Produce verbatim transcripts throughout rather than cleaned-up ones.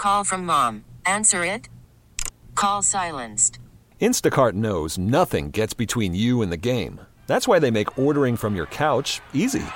Call from mom. Answer it. Call silenced. Instacart knows nothing gets between you and the game. That's why they make ordering from your couch easy.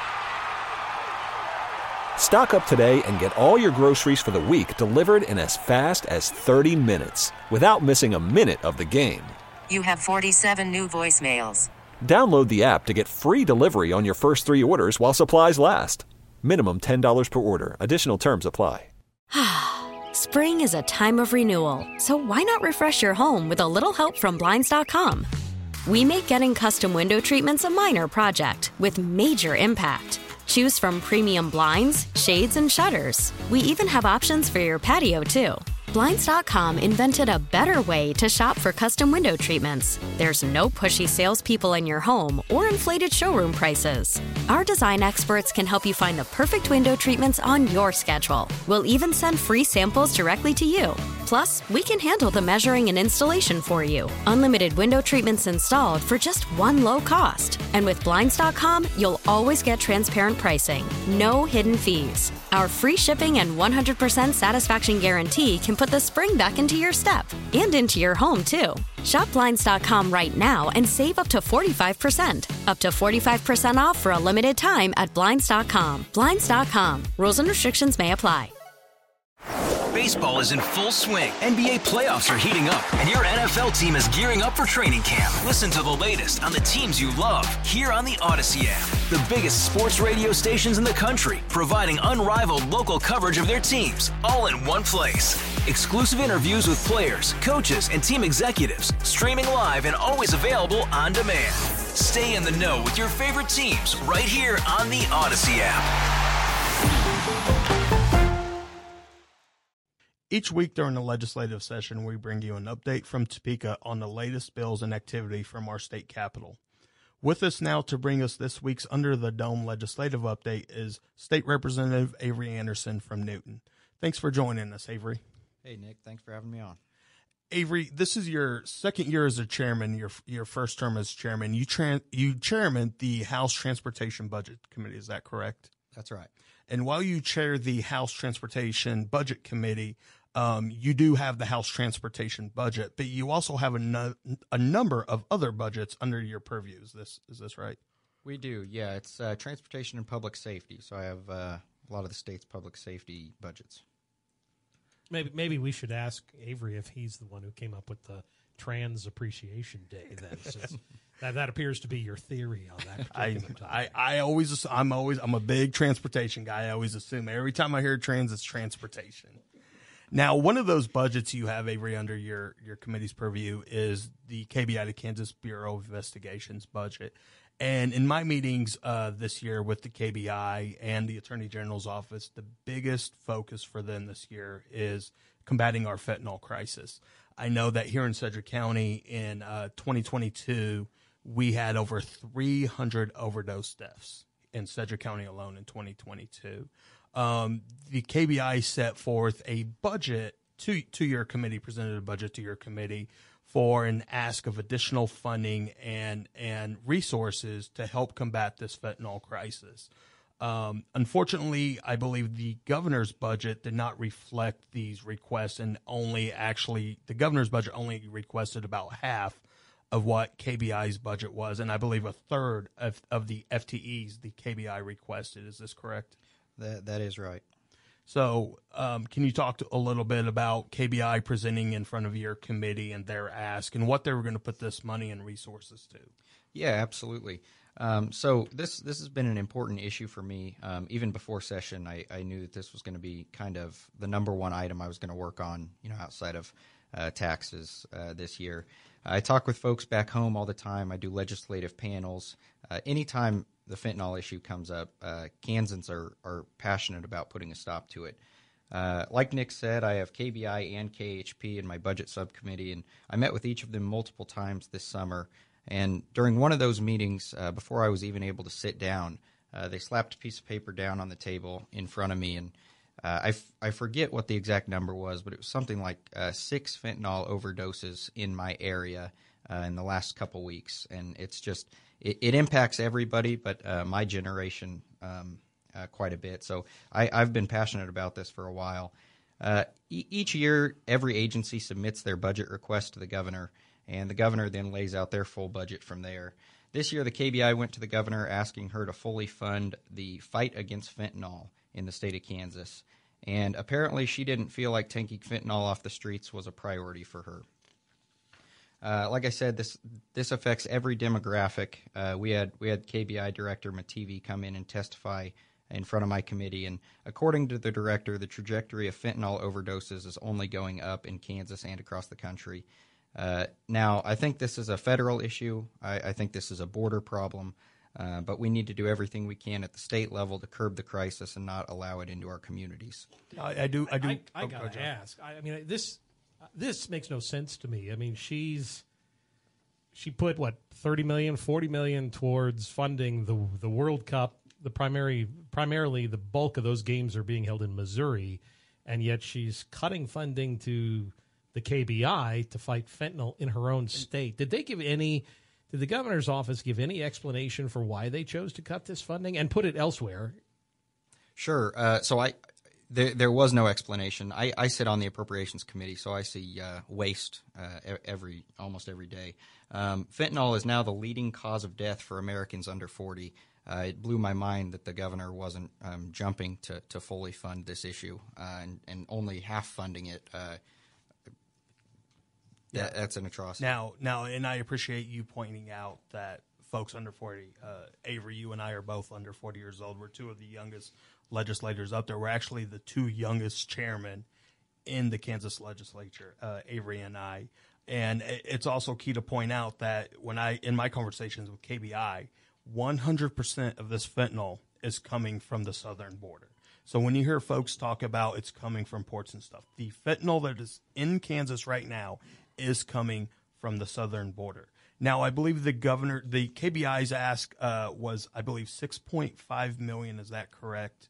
Stock up today and get all your groceries for the week delivered in as fast as thirty minutes without missing a minute of the game. You have forty-seven new voicemails. Download the app to get free delivery on your first three orders while supplies last. Minimum ten dollars per order. Additional terms apply. Spring is a time of renewal, so why not refresh your home with a little help from Blinds dot com? We make getting custom window treatments a minor project with major impact. Choose from premium blinds, shades, and shutters. We even have options for your patio, too. Blinds dot com invented a better way to shop for custom window treatments. There's no pushy salespeople in your home or inflated showroom prices. Our design experts can help you find the perfect window treatments on your schedule. We'll even send free samples directly to you. Plus, we can handle the measuring and installation for you. Unlimited window treatments installed for just one low cost. And with Blinds dot com, you'll always get transparent pricing. No hidden fees. Our free shipping and one hundred percent satisfaction guarantee can put the spring back into your step and into your home, too. Shop Blinds dot com right now and save up to forty-five percent. Up to forty-five percent off for a limited time at Blinds dot com. Blinds dot com. Rules and restrictions may apply. Baseball is in full swing. N B A playoffs are heating up, and your N F L team is gearing up for training camp. Listen to the latest on the teams you love here on the Odyssey app. The biggest sports radio stations in the country, providing unrivaled local coverage of their teams, all in one place. Exclusive interviews with players, coaches, and team executives, streaming live and always available on demand. Stay in the know with your favorite teams right here on the Odyssey app. Each week during the legislative session, we bring you an update from Topeka on the latest bills and activity from our state capitol. With us now to bring us this week's Under the Dome legislative update is State Representative Avery Anderson from Newton. Thanks for joining us, Avery. Hey, Nick. Thanks for having me on. Avery, this is your second year as a chairman, your your first term as chairman. You, tra- you chairman the House Transportation Budget Committee, is that correct? That's right. And while you chair the House Transportation Budget Committee, Um, you do have the House Transportation budget, but you also have a, no, a number of other budgets under your purview. Is this is this right? We do, yeah. It's uh, transportation and public safety, so I have uh, a lot of the state's public safety budgets. Maybe maybe we should ask Avery if he's the one who came up with the Trans Appreciation Day. Then, since that that appears to be your theory on that particular topic. I, I, I always I'm always I'm a big transportation guy. I always assume every time I hear trans, it's transportation. Now, one of those budgets you have, Avery, under your, your committee's purview is the K B I to Kansas Bureau of Investigations budget. And in my meetings uh, this year with the K B I and the Attorney General's office, the biggest focus for them this year is combating our fentanyl crisis. I know that here in Sedgwick County in uh, twenty twenty-two, we had over three hundred overdose deaths in Sedgwick County alone in twenty twenty-two. Um, the K B I set forth a budget to to your committee, presented a budget to your committee for an ask of additional funding and and resources to help combat this fentanyl crisis. Um, unfortunately, I believe the governor's budget did not reflect these requests, and only actually the governor's budget only requested about half of what K B I's budget was, and I believe a third of, of the F T Es the K B I requested. Is this correct? That That is right. So um, can you talk to a little bit about K B I presenting in front of your committee and their ask and what they were going to put this money and resources to? Yeah, absolutely. Um, so this this has been an important issue for me. Um, even before session, I, I knew that this was going to be kind of the number one item I was going to work on, you know, outside of uh, taxes uh, this year. I talk with folks back home all the time. I do legislative panels. Uh, anytime the fentanyl issue comes up, uh, Kansans are, are passionate about putting a stop to it. Uh, like Nick said, I have K B I and K H P in my budget subcommittee, and I met with each of them multiple times this summer. And during one of those meetings, uh, before I was even able to sit down, uh, they slapped a piece of paper down on the table in front of me, and uh, I, f- I forget what the exact number was, but it was something like uh, six fentanyl overdoses in my area uh, in the last couple weeks. And it's just it, it impacts everybody, but uh, my generation um, uh, quite a bit. So I, I've been passionate about this for a while. Uh, e- each year, every agency submits their budget request to the governor, and the governor then lays out their full budget from there. This year, the K B I went to the governor asking her to fully fund the fight against fentanyl in the state of Kansas. And apparently she didn't feel like taking fentanyl off the streets was a priority for her. Uh, like I said, this this affects every demographic. Uh, we had we had K B I Director Mativi come in and testify in front of my committee, and according to the director, the trajectory of fentanyl overdoses is only going up in Kansas and across the country. Uh, now, I think this is a federal issue. I, I think this is a border problem, uh, but we need to do everything we can at the state level to curb the crisis and not allow it into our communities. I, I do. I do. I, I oh, gotta go, ask. I, I mean, this this makes no sense to me. I mean, she's she put what thirty million, forty million towards funding the the World Cup. The primary, primarily, the bulk of those games are being held in Missouri, and yet she's cutting funding to the K B I to fight fentanyl in her own state. Did they give any? Did the governor's office give any explanation for why they chose to cut this funding and put it elsewhere? Sure. Uh, so I, there, there was no explanation. I, I sit on the appropriations committee, so I see uh, waste uh, every almost every day. Um, fentanyl is now the leading cause of death for Americans under forty. Uh, it blew my mind that the governor wasn't um, jumping to, to fully fund this issue uh, and, and only half funding it. Uh, Yeah, that, that's an atrocity. Now, now, and I appreciate you pointing out that folks under forty, uh, Avery, you and I are both under forty years old. We're two of the youngest legislators up there. We're actually the two youngest chairmen in the Kansas legislature, uh, Avery and I. And it's also key to point out that when I, in my conversations with K B I, one hundred percent of this fentanyl is coming from the southern border. So when you hear folks talk about it's coming from ports and stuff, the fentanyl that is in Kansas right now is coming from the southern border. Now, I believe the governor, the K B I's ask uh, was, I believe, six point five million dollars. Is that correct?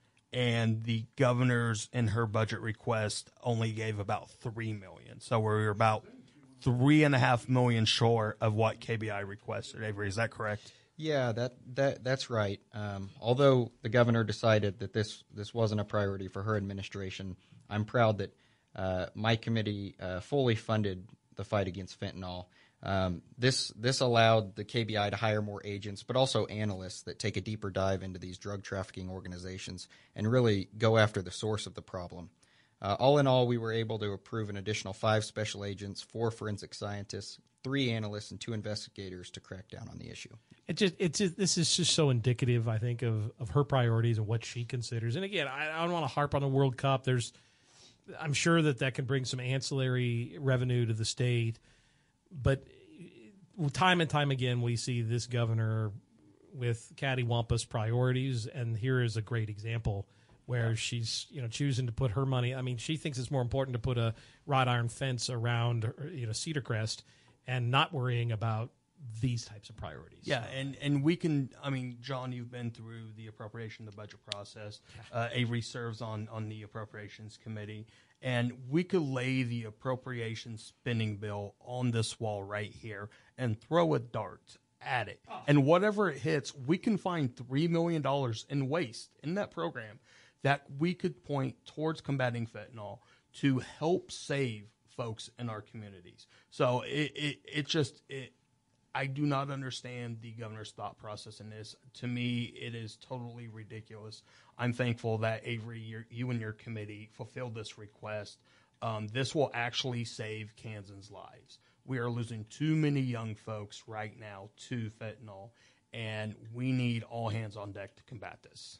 And the governor's, in her budget request, only gave about three million dollars. So we're about three and a half million short of what K B I requested. Avery, is that correct? Yeah, that, that that's right. Um, although the governor decided that this, this wasn't a priority for her administration, I'm proud that uh, my committee uh, fully funded the fight against fentanyl. Um, this this allowed the K B I to hire more agents, but also analysts that take a deeper dive into these drug trafficking organizations and really go after the source of the problem. Uh, all in all, we were able to approve an additional five special agents, four forensic scientists, three analysts, and two investigators to crack down on the issue. It just, it's just, this is just so indicative, I think, of, of her priorities and what she considers. And again, I, I don't want to harp on the World Cup. There's, I'm sure that that can bring some ancillary revenue to the state, but time and time again, we see this governor with cattywampus priorities, and here is a great example where she's, you know, choosing to put her money. I mean, she thinks it's more important to put a wrought iron fence around, you know, Cedar Crest, and not worrying about these types of priorities. Yeah, and, and we can, I mean, John, you've been through the appropriation, the budget process. Uh, Avery serves on, on the appropriations committee, and we could lay the appropriations spending bill on this wall right here and throw a dart at it. Oh. And whatever it hits, we can find three million dollars in waste in that program that we could point towards combating fentanyl to help save folks in our communities. So it, it, it just, it, I do not understand the governor's thought process in this. To me, it is totally ridiculous. I'm thankful that Avery, you, you and your committee fulfilled this request. Um, this will actually save Kansans' lives. We are losing too many young folks right now to fentanyl, and we need all hands on deck to combat this.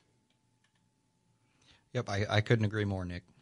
Yep, I, I couldn't agree more, Nick.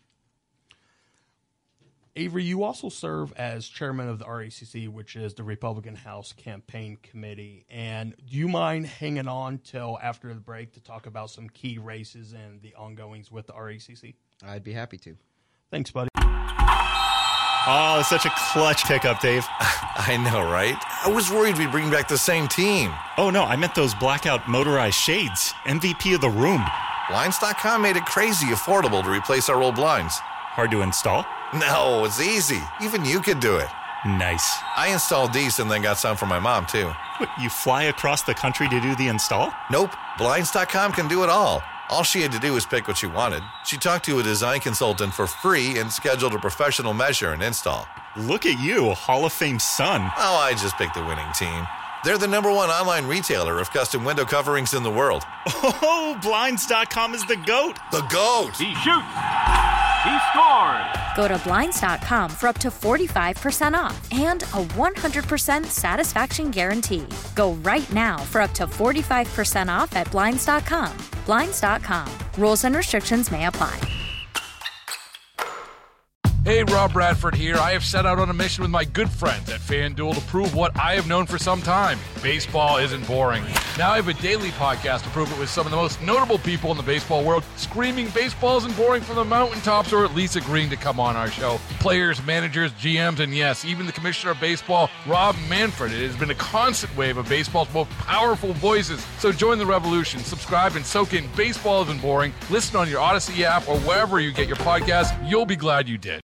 Avery, you also serve as chairman of the R A C C, which is the Republican House Campaign Committee. And do you mind hanging on till after the break to talk about some key races and the ongoings with the R A C C? I'd be happy to. Thanks, buddy. Oh, it's such a clutch pickup, Dave. I know, right? I was worried we'd bring back the same team. Oh, no, I meant those blackout motorized shades. M V P of the room. Blinds dot com made it crazy affordable to replace our old blinds. Hard to install? No, it's easy. Even you could do it. Nice. I installed these and then got some for my mom, too. What, you fly across the country to do the install? Nope. Blinds dot com can do it all. All she had to do was pick what she wanted. She talked to a design consultant for free and scheduled a professional measure and install. Look at you, a Hall of Fame son. Oh, I just picked the winning team. They're the number one online retailer of custom window coverings in the world. Oh, Blinds dot com is the GOAT. The GOAT! He shoots! He scores! Go to Blinds dot com for up to forty-five percent off and a one hundred percent satisfaction guarantee. Go right now for up to forty-five percent off at Blinds dot com. Blinds dot com. Rules and restrictions may apply. Hey, Rob Bradford here. I have set out on a mission with my good friends at FanDuel to prove what I have known for some time. Baseball isn't boring. Now I have a daily podcast to prove it with some of the most notable people in the baseball world, screaming baseball isn't boring from the mountaintops, or at least agreeing to come on our show. Players, managers, G Ms, and yes, even the commissioner of baseball, Rob Manfred. It has been a constant wave of baseball's most powerful voices. So join the revolution. Subscribe and soak in Baseball Isn't Boring. Listen on your Odyssey app or wherever you get your podcasts. You'll be glad you did.